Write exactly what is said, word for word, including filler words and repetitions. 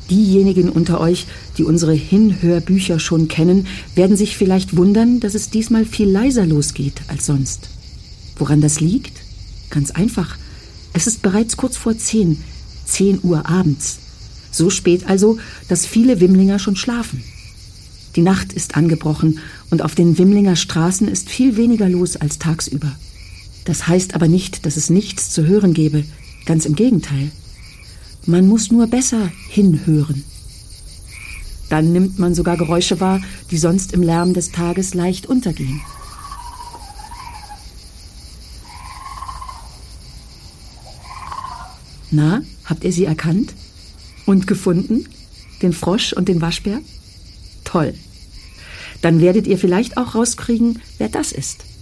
Diejenigen unter euch, die unsere Hinhörbücher schon kennen, werden sich vielleicht wundern, dass es diesmal viel leiser losgeht als sonst. Woran das liegt? Ganz einfach. Es ist bereits kurz vor zehn, zehn Uhr abends. So spät also, dass viele Wimmlinger schon schlafen. Die Nacht ist angebrochen und auf den Wimmlinger Straßen ist viel weniger los als tagsüber. Das heißt aber nicht, dass es nichts zu hören gäbe. Ganz im Gegenteil. Man muss nur besser hinhören. Dann nimmt man sogar Geräusche wahr, die sonst im Lärm des Tages leicht untergehen. Na, habt ihr sie erkannt? Und gefunden? Den Frosch und den Waschbär? Toll. Dann werdet ihr vielleicht auch rauskriegen, wer das ist.